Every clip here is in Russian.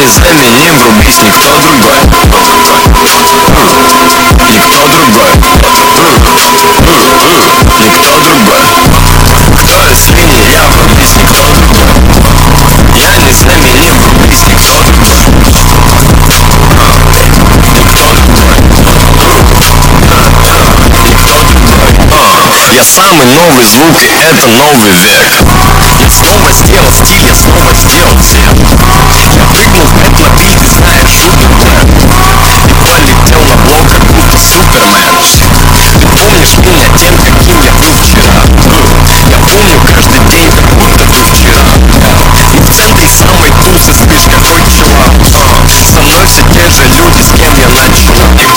незаменим, врубись, никто другой. Никто другой. Никто другой. Кто сильнее, я, врубись, никто другой. Я незаменим, врубись, никто другой. Я самый новый звук, и это новый век. Я снова сделал стиль, я снова сделал цвет. Я прыгнул в 5 на 3, ты знаешь, Супермен. И полетел на блок, как будто Супермен. Ты помнишь меня тем, каким я был вчера? Я помню каждый день, как будто бы вчера. И в центре самой тусы слишком ой чувак. Со мной все те же люди, с кем я начал.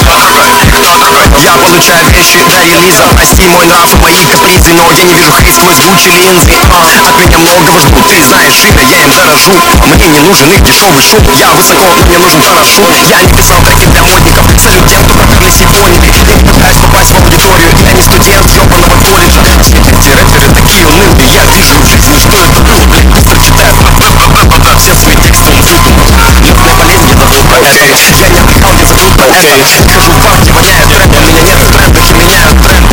Я получаю вещи для релиза. Прости мой нрав и мои капризы, но я не вижу хейт сквозь Гуччи линзы. От меня многого ждут, ты знаешь имя, я им дорожу. Мне не нужен их дешевый шум. Я высоко, но мне нужен парашют. Я не писал треки для модников. Салют тем, кто проперлись и поняли. Я не пытаюсь попасть в аудиторию. Я не студент ёбаного колледжа. Все эти рэперы такие унылые. Я вижу в жизни, что это было. Блядь, быстро читаю все свои тексты он выдумал. Лёгкая болезнь, я забыл про это. Я не отдыхал, я забыл про это. Хожу в бар, где воняет трэп. У меня нет тренда, я меняю тренды.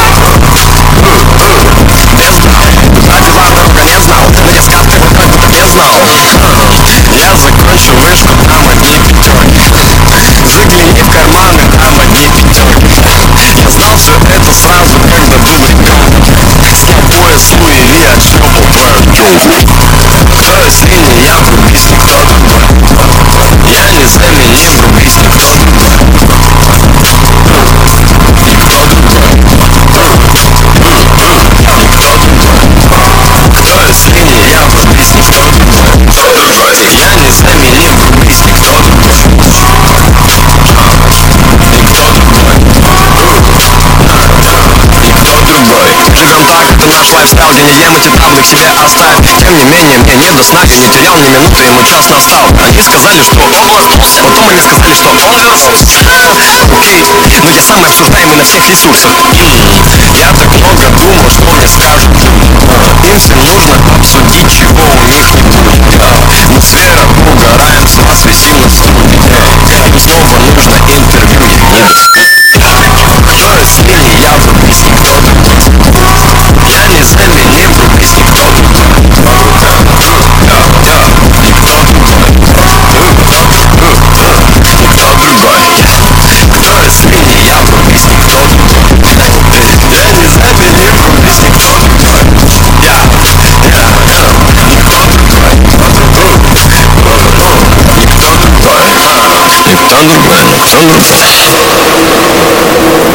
Куда дела, дорога не знал. Нарезка открыла, как будто не знал. Я закончил вышку, там одни пятерки. Загляни в карманы, там одни пятерки. Я знал все это сразу, когда был ребенком. Снял пояс Луи Ви, отшлепал пару. Кто сильнее, я, врубись, никто другой. Я незаменим, врубись, никто другой. Никто другой. Никто другой. Кто сильнее, я, врубись, никто другой. Я незаменим, врубись, никто другой. Никто другой. Никто другой. Живем так, это наш лайфстайл. Я не ем эти таблы, к себе оставь. Тем не менее, мне не до сна. Я не терял ни минуты, ему час настал. Они сказали, что он вернулся. Потом они сказали, что он вернулся. Окей, но я самый обсуждаемый на всех ресурсах. Я так много думал, что мне скажут. Им всем нужно обсудить, чего у них не будет. Мы с Верой угораем, с вас висим на студии. Им снова нужно интервью, я недоступен. Кто сильнее, я, врубись, никто другой. Я незаменим, врубись, никто другой. Никто другой. Никто другой. Кто сильнее, я, врубись, никто другой. Я незаменим, врубись, никто другой. Никто другой. Никто другой. Никто другой. Никто другой.